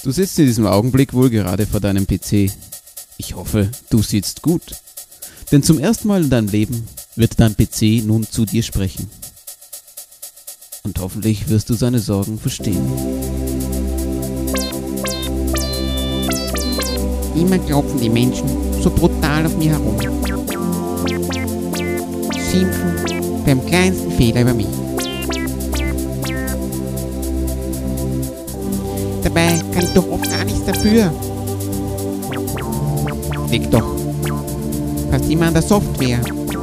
Du sitzt in diesem Augenblick wohl gerade vor deinem PC. Ich hoffe, du sitzt gut. Denn zum ersten Mal in deinem Leben wird dein PC nun zu dir sprechen. Und hoffentlich wirst du seine Sorgen verstehen. Immer klopfen die Menschen so brutal auf mir herum. Schimpfen beim kleinsten Fehler über mich. Dabei kann ich doch oft gar nichts dafür. Liegt doch fast immer an der Software.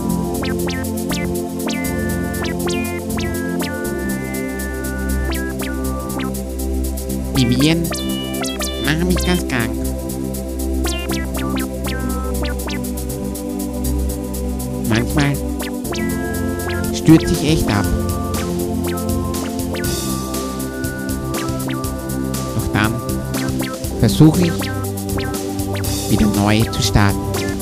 Die Viren machen mich ganz krank. Manchmal stürzt ich echt ab. Doch dann versuche ich, wieder neu zu starten.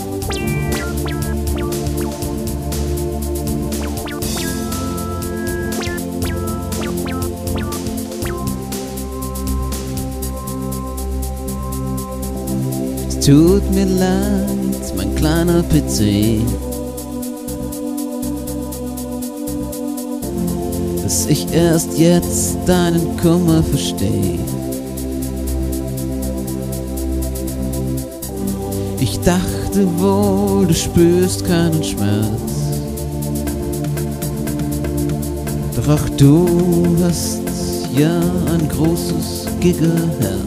Es tut mir leid, mein kleiner PC, dass ich erst jetzt deinen Kummer verstehe. Ich dachte wohl, du spürst keinen Schmerz, doch auch du hast ja ein großes Gigaherz.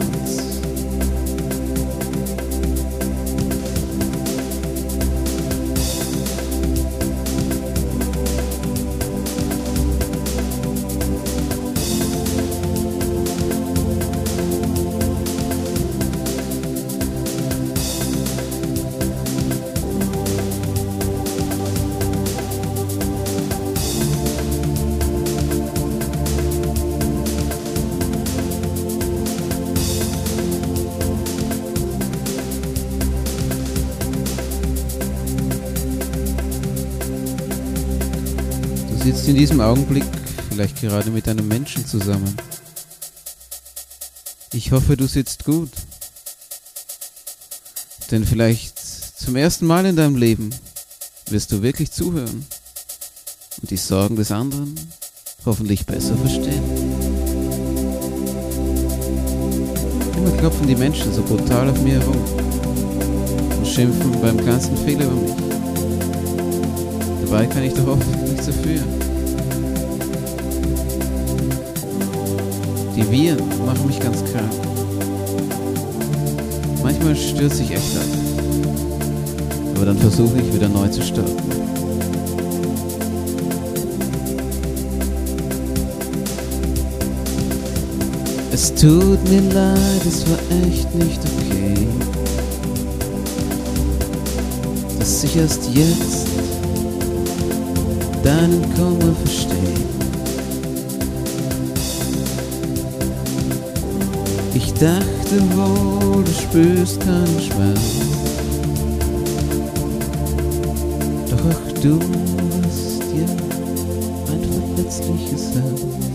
Du sitzt in diesem Augenblick vielleicht gerade mit einem Menschen zusammen. Ich hoffe, du sitzt gut. Denn vielleicht zum ersten Mal in deinem Leben wirst du wirklich zuhören und die Sorgen des anderen hoffentlich besser verstehen. Immer klopfen die Menschen so brutal auf mir herum und schimpfen beim kleinsten Fehler über mich. Dabei kann ich doch oft nichts dafür. Die Viren machen mich ganz krank. Manchmal stürze ich echt ab. Aber dann versuche ich wieder neu zu starten. Es tut mir leid, es war echt nicht okay, dass ich erst jetzt deinen Kummer verstehe. Ich dachte wohl, du spürst keinen Schmerz, doch auch du hast ja ein verletzliches Herz.